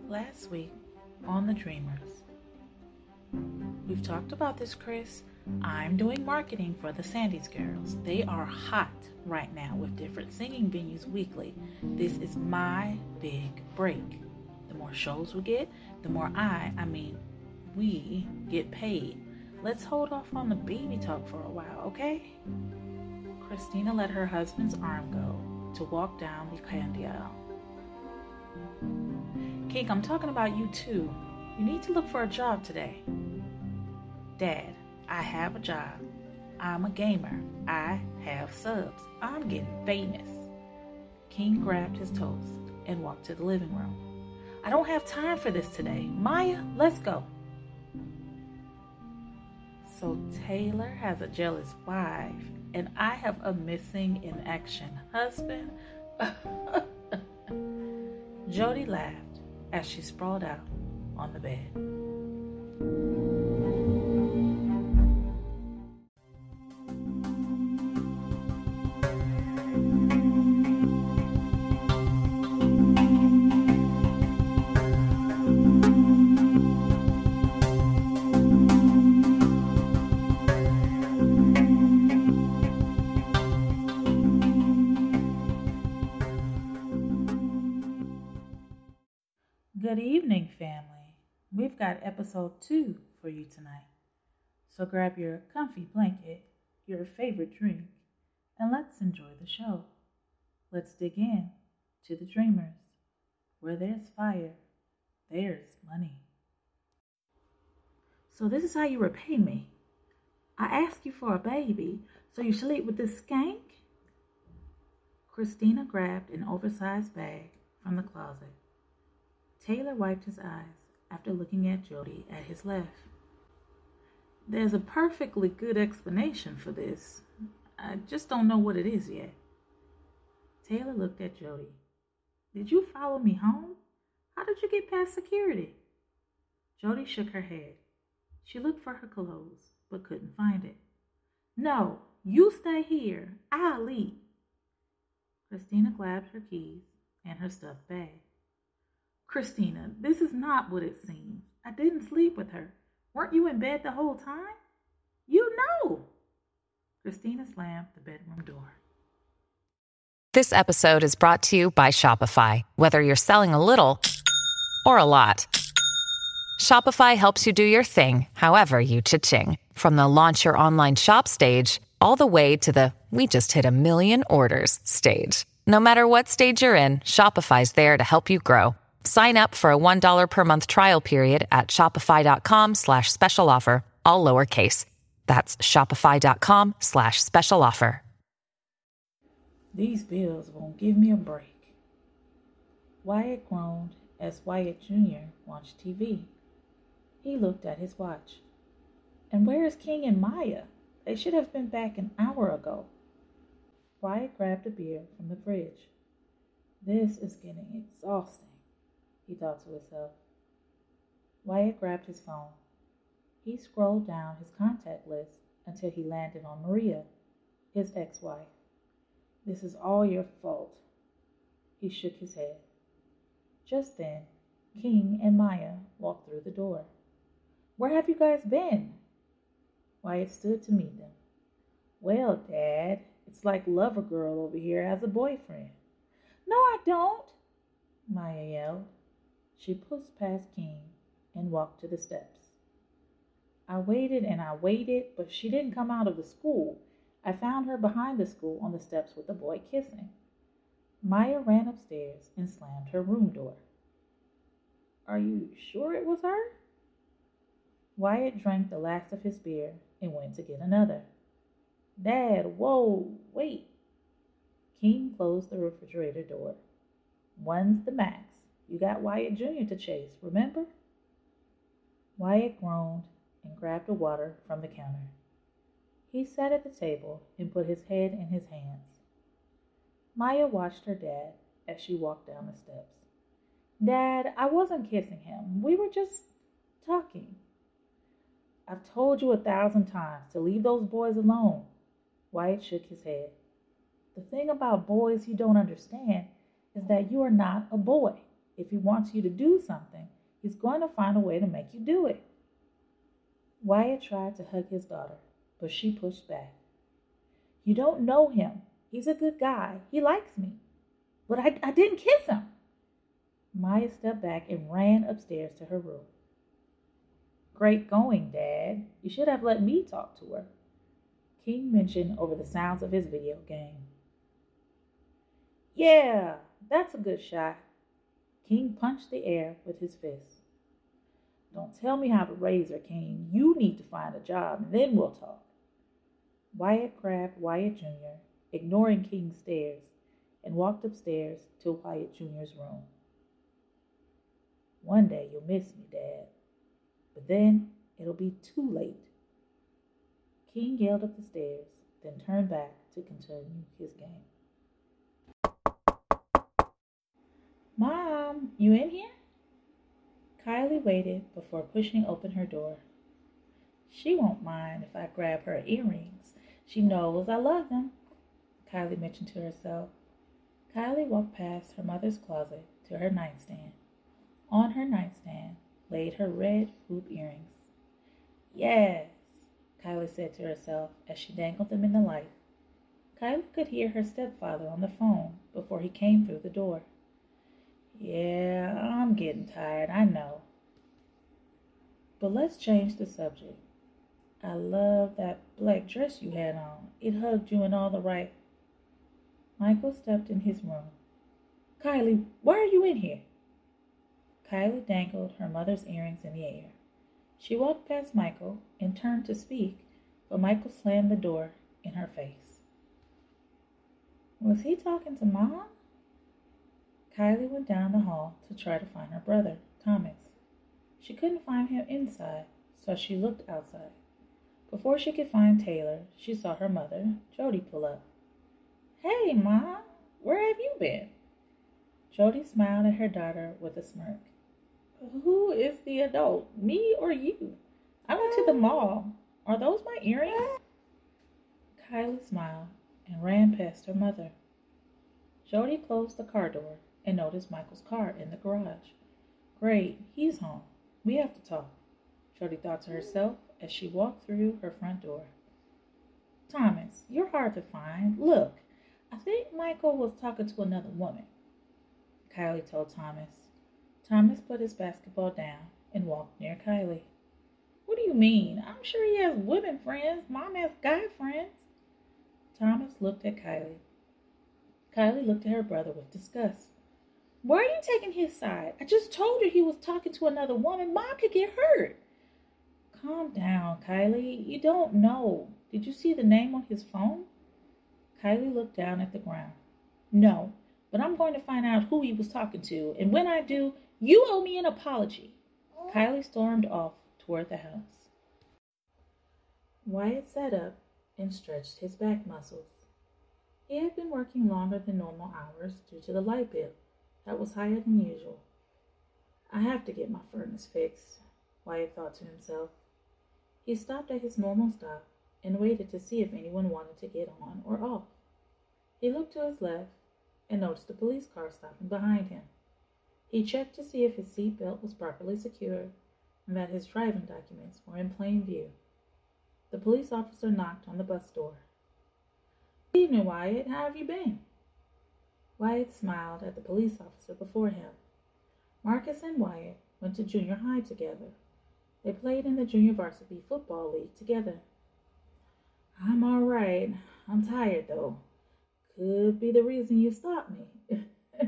Last week on The Dreamers, we've talked about this, Chris. I'm doing marketing for the Sandy's Girls. They are hot right now with different singing venues weekly. This is my big break. The more shows we get, the more we get paid. Let's hold off on the baby talk for a while, okay? Christina let her husband's arm go to walk down the candy aisle. King, I'm talking about you too. You need to look for a job today. Dad, I have a job. I'm a gamer. I have subs. I'm getting famous. King grabbed his toast and walked to the living room. I don't have time for this today. Maya, let's go. So Taylor has a jealous wife, and I have a missing in action husband. Jody laughed as she sprawled out on the bed. Good evening, family. We've got episode 2 for you tonight. So grab your comfy blanket, your favorite drink, and let's enjoy the show. Let's dig in to The Dreamers. Where there's fire, there's money. So this is how you repay me. I asked you for a baby, so you sleep with this skank? Christina grabbed an oversized bag from the closet. Taylor wiped his eyes after looking at Jody at his left. There's a perfectly good explanation for this. I just don't know what it is yet. Taylor looked at Jody. Did you follow me home? How did you get past security? Jody shook her head. She looked for her clothes, but couldn't find it. No, you stay here. I'll leave. Christina grabbed her keys and her stuffed bag. Christina, this is not what it seems. I didn't sleep with her. Weren't you in bed the whole time? You know. Christina slammed the bedroom door. This episode is brought to you by Shopify. Whether you're selling a little or a lot, Shopify helps you do your thing, however you cha-ching. From the launch your online shop stage, all the way to the we just hit 1 million orders stage. No matter what stage you're in, Shopify's there to help you grow. Sign up for a $1 per month trial period at shopify.com/special offer, all lowercase. That's shopify.com/special offer. These bills won't give me a break. Wyatt groaned as Wyatt Jr. watched TV. He looked at his watch. And where is King and Maya? They should have been back an hour ago. Wyatt grabbed a beer from the fridge. This is getting exhausting, he thought to himself. Wyatt grabbed his phone. He scrolled down his contact list until he landed on Maria, his ex-wife. This is all your fault. He shook his head. Just then, King and Maya walked through the door. Where have you guys been? Wyatt stood to meet them. Well, Dad, it's like Lover Girl over here has a boyfriend. No, I don't, Maya yelled. She pushed past King and walked to the steps. I waited and I waited, but she didn't come out of the school. I found her behind the school on the steps with the boy kissing. Maya ran upstairs and slammed her room door. Are you sure it was her? Wyatt drank the last of his beer and went to get another. Dad, whoa, wait. King closed the refrigerator door. One's the max. You got Wyatt Jr. to chase, remember? Wyatt groaned and grabbed a water from the counter. He sat at the table and put his head in his hands. Maya watched her dad as she walked down the steps. Dad, I wasn't kissing him. We were just talking. I've told you 1,000 times to leave those boys alone. Wyatt shook his head. The thing about boys you don't understand is that you are not a boy. If he wants you to do something, he's going to find a way to make you do it. Wyatt tried to hug his daughter, but she pushed back. You don't know him. He's a good guy. He likes me. But I didn't kiss him. Maya stepped back and ran upstairs to her room. Great going, Dad. You should have let me talk to her, King mentioned over the sounds of his video game. Yeah, that's a good shot. King punched the air with his fist. Don't tell me how to raise her, King. You need to find a job, and then we'll talk. Wyatt grabbed Wyatt Jr., ignoring King's stares, and walked upstairs to Wyatt Jr.'s room. One day you'll miss me, Dad, but then it'll be too late. King yelled up the stairs, then turned back to continue his game. Mom, you in here? Kylie waited before pushing open her door. She won't mind if I grab her earrings. She knows I love them, Kylie mentioned to herself. Kylie walked past her mother's closet to her nightstand. On her nightstand laid her red hoop earrings. Yes, Kylie said to herself as she dangled them in the light. Kylie could hear her stepfather on the phone before he came through the door. Yeah, I'm getting tired, I know. But let's change the subject. I love that black dress you had on. It hugged you in all the right. Michael stepped in his room. Kylie, why are you in here? Kylie dangled her mother's earrings in the air. She walked past Michael and turned to speak, but Michael slammed the door in her face. Was he talking to Mom? Kylie went down the hall to try to find her brother, Thomas. She couldn't find him inside, so she looked outside. Before she could find Taylor, she saw her mother, Jody, pull up. Hey, Mom, where have you been? Jody smiled at her daughter with a smirk. Who is the adult, me or you? I went to the mall. Are those my earrings? Kylie smiled and ran past her mother. Jody closed the car door and noticed Michael's car in the garage. Great, he's home. We have to talk, Jody thought to herself as she walked through her front door. Thomas, you're hard to find. Look, I think Michael was talking to another woman, Kylie told Thomas. Thomas put his basketball down and walked near Kylie. What do you mean? I'm sure he has women friends. Mom has guy friends. Thomas looked at Kylie. Kylie looked at her brother with disgust. Why are you taking his side? I just told you he was talking to another woman. Mom could get hurt. Calm down, Kylie. You don't know. Did you see the name on his phone? Kylie looked down at the ground. No, but I'm going to find out who he was talking to, and when I do, you owe me an apology. Kylie stormed off toward the house. Wyatt sat up and stretched his back muscles. He had been working longer than normal hours due to the light bill that was higher than usual. I have to get my furnace fixed, Wyatt thought to himself. He stopped at his normal stop and waited to see if anyone wanted to get on or off. He looked to his left and noticed a police car stopping behind him. He checked to see if his seat belt was properly secured and that his driving documents were in plain view. The police officer knocked on the bus door. Good evening, Wyatt. How have you been? Wyatt smiled at the police officer before him. Marcus and Wyatt went to junior high together. They played in the junior varsity football league together. I'm all right. I'm tired, though. Could be the reason you stopped me.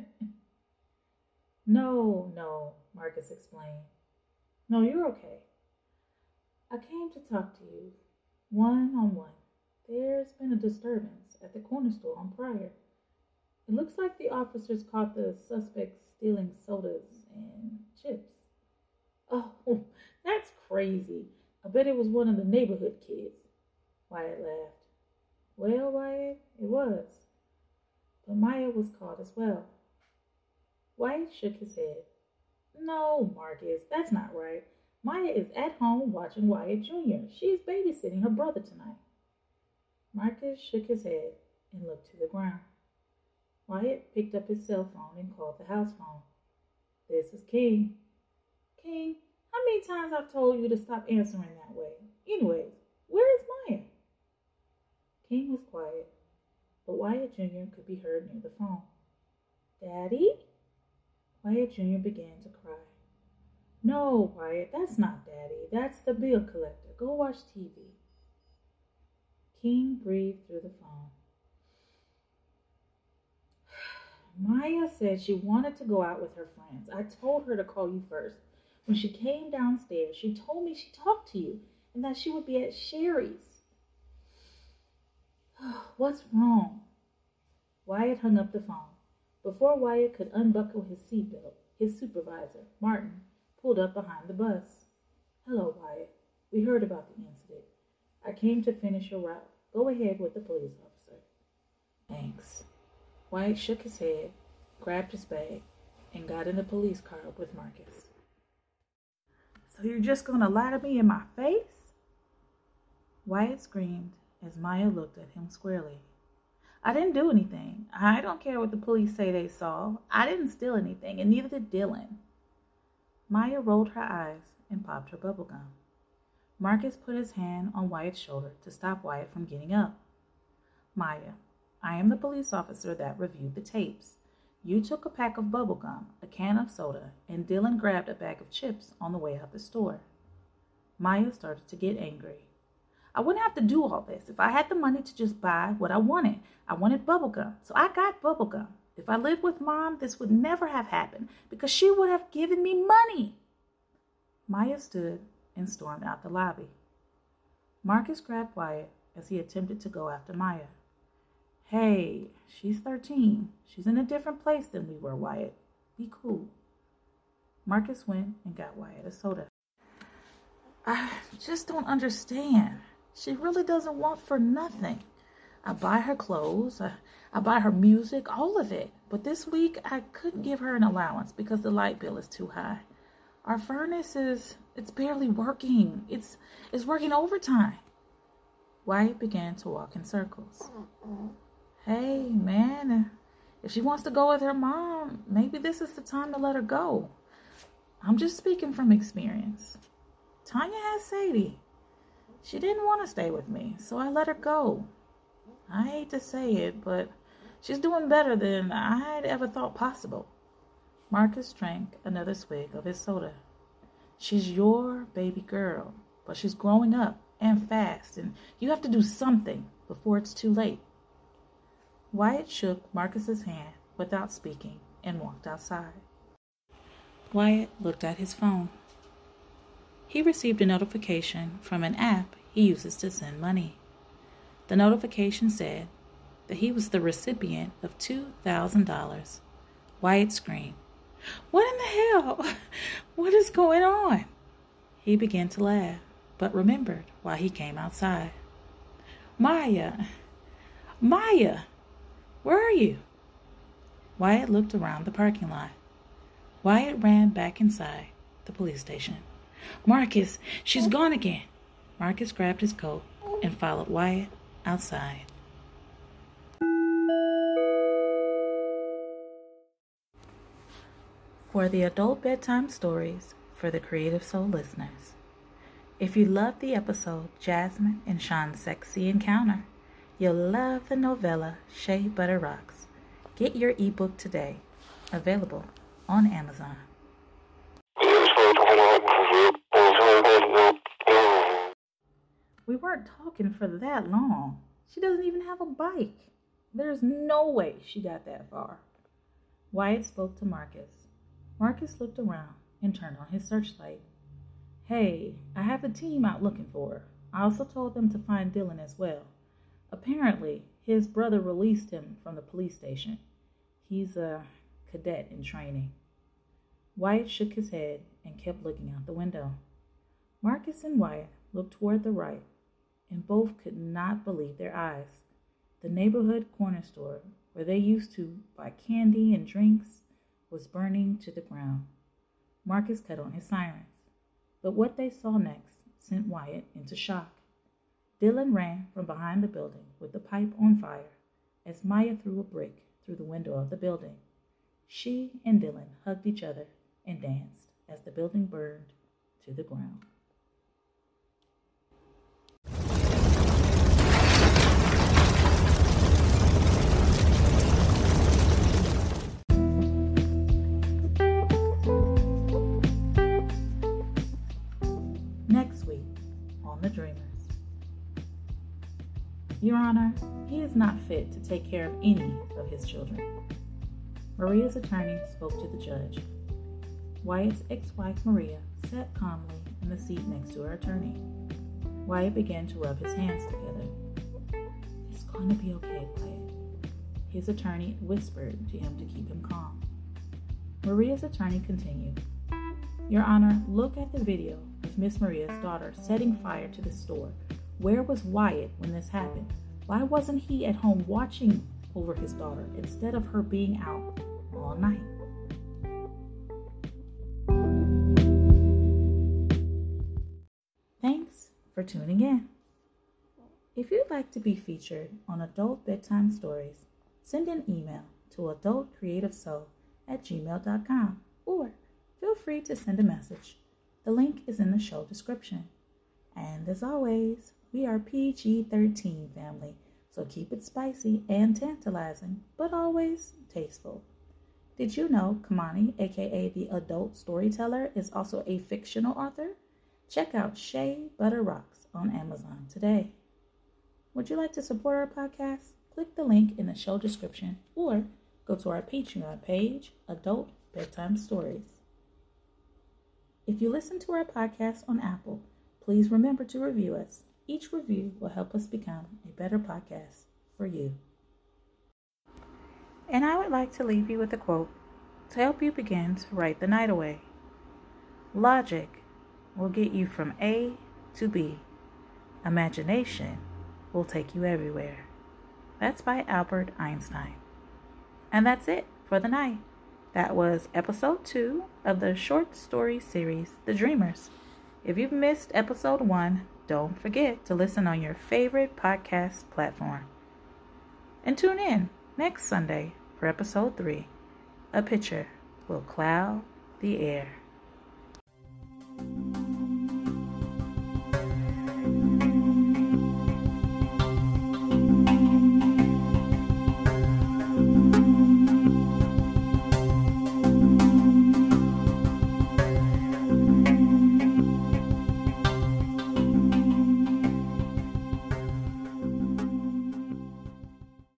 No, Marcus explained. No, you're okay. I came to talk to you, one-on-one. There's been a disturbance at the corner store on Pryor. It looks like the officers caught the suspects stealing sodas and chips. Oh, that's crazy. I bet it was one of the neighborhood kids, Wyatt laughed. Well, Wyatt, it was. But Maya was caught as well. Wyatt shook his head. No, Marcus, that's not right. Maya is at home watching Wyatt Jr. She's babysitting her brother tonight. Marcus shook his head and looked to the ground. Wyatt picked up his cell phone and called the house phone. This is King. King, how many times I've told you to stop answering that way? Anyways, where is Maya? King was quiet, but Wyatt Jr. could be heard near the phone. Daddy? Wyatt Jr. began to cry. No, Wyatt, that's not Daddy. That's the bill collector. Go watch TV. King breathed through the phone. Maya said she wanted to go out with her friends. I told her to call you first. When she came downstairs, she told me she talked to you and that she would be at Sherry's. What's wrong? Wyatt hung up the phone. Before Wyatt could unbuckle his seatbelt, his supervisor, Martin, pulled up behind the bus. Hello, Wyatt. We heard about the incident. I came to finish your route. Go ahead with the police officer. Thanks. Wyatt shook his head, grabbed his bag, and got in the police car with Marcus. So you're just going to lie to me in my face? Wyatt screamed as Maya looked at him squarely. I didn't do anything. I don't care what the police say they saw. I didn't steal anything, and neither did Dylan. Maya rolled her eyes and popped her bubble gum. Marcus put his hand on Wyatt's shoulder to stop Wyatt from getting up. Maya, I am the police officer that reviewed the tapes. You took a pack of bubble gum, a can of soda, and Dylan grabbed a bag of chips on the way out the store. Maya started to get angry. I wouldn't have to do all this if I had the money to just buy what I wanted. I wanted bubble gum, so I got bubble gum. If I lived with Mom, this would never have happened because she would have given me money. Maya stood and stormed out the lobby. Marcus grabbed Wyatt as he attempted to go after Maya. Hey, she's 13. She's in a different place than we were, Wyatt. Be cool. Marcus went and got Wyatt a soda. I just don't understand. She really doesn't want for nothing. I buy her clothes, I buy her music, all of it. But this week, I couldn't give her an allowance because the light bill is too high. Our furnace it's barely working. It's working overtime. Wyatt began to walk in circles. Hey, man, if she wants to go with her mom, maybe this is the time to let her go. I'm just speaking from experience. Tanya has Sadie. She didn't want to stay with me, so I let her go. I hate to say it, but she's doing better than I'd ever thought possible. Marcus drank another swig of his soda. She's your baby girl, but she's growing up and fast, and you have to do something before it's too late. Wyatt shook Marcus's hand without speaking and walked outside. Wyatt looked at his phone. He received a notification from an app he uses to send money. The notification said that he was the recipient of $2,000. Wyatt screamed, "What in the hell? What is going on?" He began to laugh, but remembered why he came outside. Maya, where are you?" Wyatt looked around the parking lot. Wyatt ran back inside the police station. "Marcus, she's gone again." Marcus grabbed his coat and followed Wyatt outside. For the adult bedtime stories for the Creative Soul listeners. If you loved the episode Jasmine and Sean's Sexy Encounter, you'll love the novella Shea Butter Rocks. Get your ebook today. Available on Amazon. We weren't talking for that long. She doesn't even have a bike. There's no way she got that far. Wyatt spoke to Marcus. Marcus looked around and turned on his searchlight. Hey, I have a team out looking for her. I also told them to find Dylan as well. Apparently, his brother released him from the police station. He's a cadet in training. Wyatt shook his head and kept looking out the window. Marcus and Wyatt looked toward the right, and both could not believe their eyes. The neighborhood corner store, where they used to buy candy and drinks, was burning to the ground. Marcus cut on his sirens, but what they saw next sent Wyatt into shock. Dylan ran from behind the building with the pipe on fire as Maya threw a brick through the window of the building. She and Dylan hugged each other and danced as the building burned to the ground. Next week on The Dreamers. Your Honor, he is not fit to take care of any of his children. Maria's attorney spoke to the judge. Wyatt's ex-wife Maria sat calmly in the seat next to her attorney. Wyatt began to rub his hands together. "It's going to be okay, Wyatt," his attorney whispered to him to keep him calm. Maria's attorney continued. "Your Honor, look at the video of Miss Maria's daughter setting fire to the store. Where was Wyatt when this happened? Why wasn't he at home watching over his daughter instead of her being out all night?" Thanks for tuning in. If you'd like to be featured on Adult Bedtime Stories, send an email to adultcreativesoul@gmail.com or feel free to send a message. The link is in the show description. And as always, we are PG-13 family, so keep it spicy and tantalizing, but always tasteful. Did you know Kamani, aka the adult storyteller, is also a fictional author? Check out Shea Butter Rocks on Amazon today. Would you like to support our podcast? Click the link in the show description or go to our Patreon page, Adult Bedtime Stories. If you listen to our podcast on Apple, please remember to review us. Each review will help us become a better podcast for you. And I would like to leave you with a quote to help you begin to write the night away. Logic will get you from A to B. Imagination will take you everywhere. That's by Albert Einstein. And that's it for the night. That was episode 2 of the short story series, The Dreamers. If you've missed episode 1, don't forget to listen on your favorite podcast platform. And tune in next Sunday for episode 3. A picture will cloud the air.